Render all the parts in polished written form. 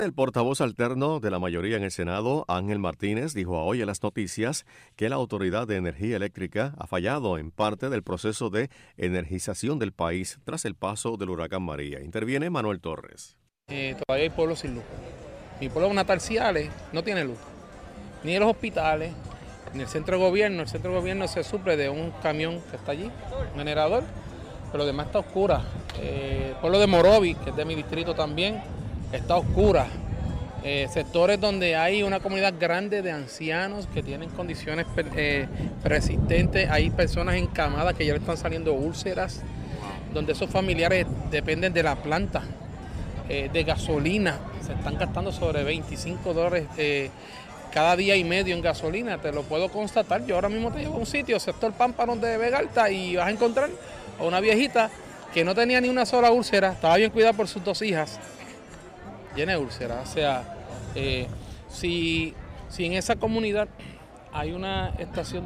El portavoz alterno de la mayoría en el Senado, Ángel Martínez, dijo a Hoy en las Noticias que la Autoridad de Energía Eléctrica ha fallado en parte del proceso de energización del país tras el paso del huracán María. Interviene Manuel Torres. Todavía hay pueblos sin luz. Mi pueblo natal, Ciales, no tiene luz. Ni en los hospitales, ni el centro de gobierno. El centro de gobierno se suple de un camión que está allí, un generador, pero lo demás está oscura. El pueblo de Morovis, que es de mi distrito también, está oscura. Sectores donde hay una comunidad grande de ancianos que tienen condiciones persistentes, hay personas encamadas que ya le están saliendo úlceras, donde esos familiares dependen de la planta, de gasolina, se están gastando sobre $25 cada día y medio en gasolina, te lo puedo constatar. Yo ahora mismo te llevo a un sitio, sector Pámpano de Vega Alta, y vas a encontrar a una viejita que no tenía ni una sola úlcera, estaba bien cuidada por sus 2 hijas, llena de úlceras. O sea, si en esa comunidad hay una estación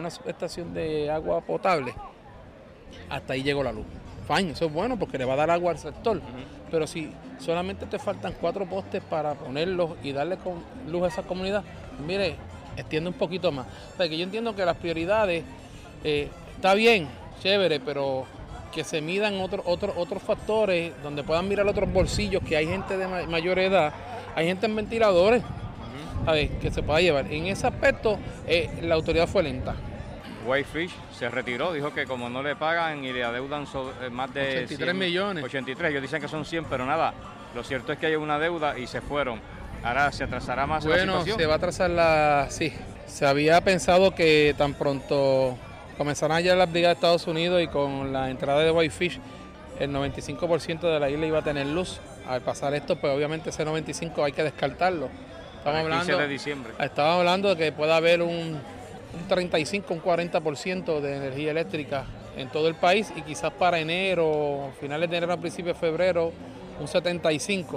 de agua potable, hasta ahí llegó la luz. Fine, eso es bueno porque le va a dar agua al sector. Pero si solamente te faltan 4 postes para ponerlos y darle luz a esa comunidad, mire, extiende un poquito más. O sea, que yo entiendo que las prioridades, está bien, chévere, pero que se midan otros factores donde puedan mirar otros bolsillos, que hay gente de mayor edad, hay gente en ventiladores, a ver, que se pueda llevar. En ese aspecto, la autoridad fue lenta. Whitefish se retiró, dijo que como no le pagan y le adeudan más de 83 100, millones. 83, ellos dicen que son 100, pero nada, lo cierto es que hay una deuda y se fueron. Ahora se atrasará más la situación. Bueno, se va a atrasar sí. Se había pensado que tan pronto comenzaran ya las brigadas de Estados Unidos y con la entrada de Whitefish, el 95% de la isla iba a tener luz. Al pasar esto, pues obviamente ese 95% hay que descartarlo. El 15 de diciembre. Estamos hablando de que pueda haber un 35, un 40% de energía eléctrica en todo el país, y quizás para enero, finales de enero, a principios de febrero, un 75%.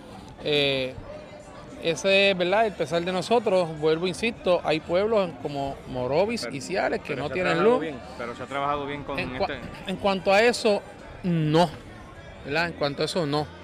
Ese es, ¿verdad?, el pesar de nosotros. Vuelvo, insisto, hay pueblos como Morovis y Ciales que no tienen luz. Pero se ha trabajado bien con En cuanto a eso, no. ¿Verdad? En cuanto a eso, no.